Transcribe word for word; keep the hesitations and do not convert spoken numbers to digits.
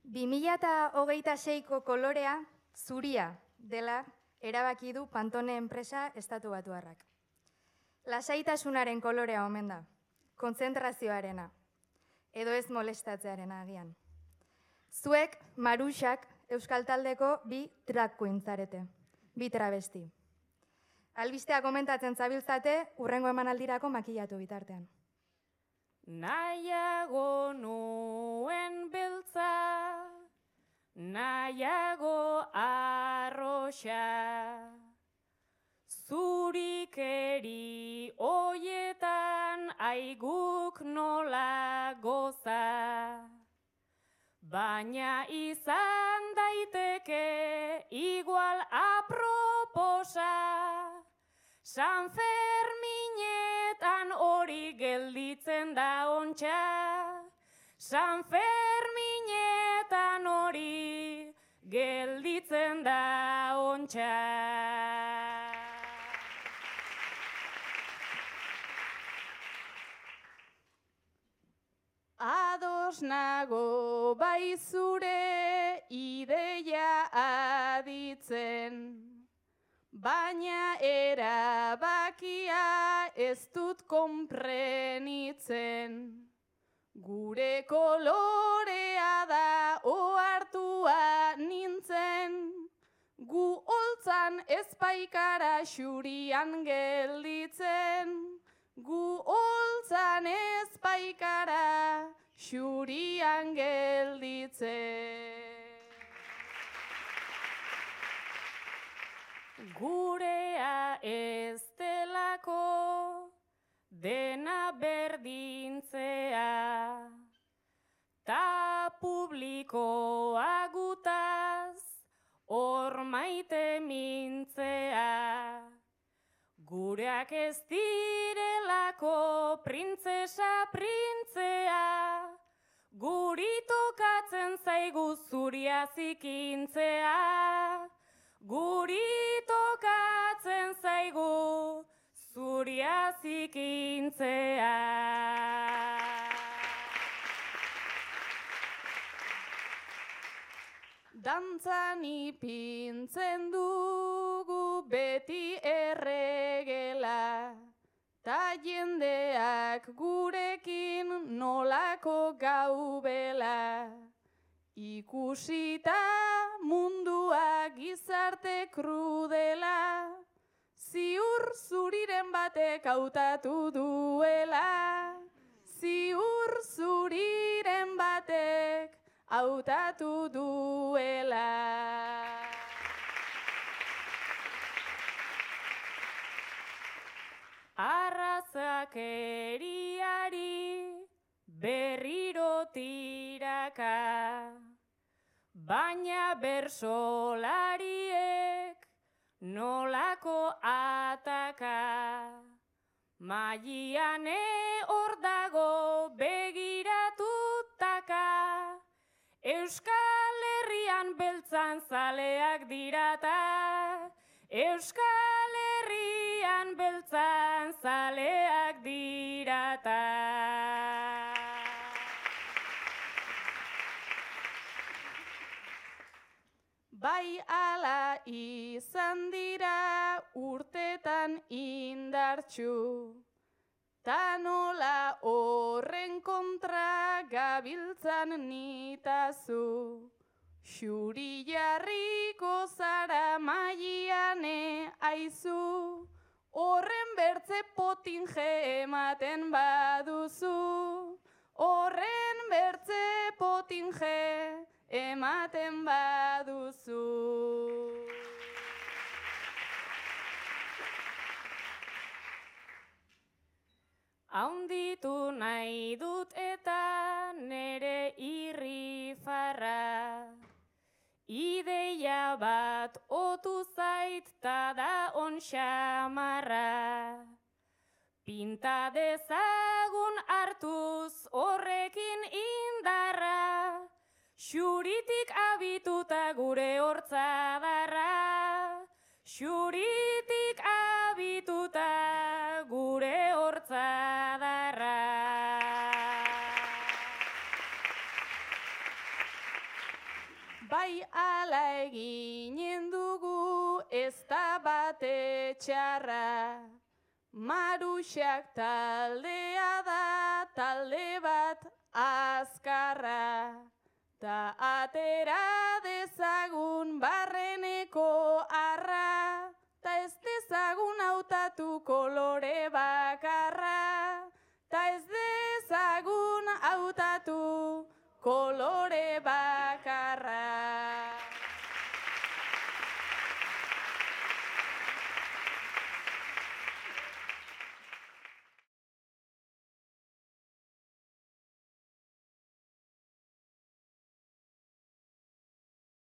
bi mila hogeita seiko kolorea zuria dela erabaki du Pantone enpresa estatu batuarrak. Lasaitasunaren kolorea omen da, kontzentrazioarena, edo ez molestatzearena agian. Zuek, Maruxak, Euskal Taldeko bi drag queen zarete, bi travesti. Albistea komentatzen zabiltzate, hurrengo emanaldirako makillatu bitartean. Nahiago nuen beltza, nahiago arroxa, zurikeri oietan aiguk nola goza, baina izan daiteke igual aproposa, San Ferminetan hori gelditzen da ontsa, San Ferminetan hori gelditzen da ontsa. Ados nago bai zure ideia aditzen, baina erabakia ez dut konprenitzen. Gure kolorea da ohartua nintzen, gu holtzan ezpaikara xurian gelditzen, gu holtzan ezpaikara xurian gelditzen. Gurea ez delako dena berdintzea, ta publikoa gutaz hor maite mintzea. Gureak ez direlako printzesa printzea, guri tokatzen zaigu zuria zikintzea. Guri tokatzen zaigu zuria zikintzea. Dantzan ipintzen dugu beti erregela, ta jendeak gurekin nolako gaubela. Ikusita mundua gizarte krudela, ziur zuriren batek hautatu duela. Ziur zuriren batek hautatu duela. Arrazakeriari berriro tiraka, baina bersolariek nolako ataka. Maiane hor dago begiratutaka, Euskal Herrian beltzan zaleak dirata, Euskal Herrian beltzan zaleak dirata. Bai ala izan dira urtetan indartxu, ta nola horren kontra gabiltzan nitazu. Xuri jarriko zara Maiane aizu, horren bertze potinge ematen baduzu. Horren bertze potinge ematen baduzu. Haunditu nahi dut eta nere irrifarra, ideia bat otu zait ta da on xamarra. Pinta dezagun hartuz horrekin indarra, xuritik abituta gure hortzadarra. Xuritik abituta gure hortzadarra. Bai ala eginen dugu ez da bate txarra, Maruxak taldea da talde bat azkarra, ta atera dezagun barreneko arra, ta ez dezagun hautatu kolore bakarra.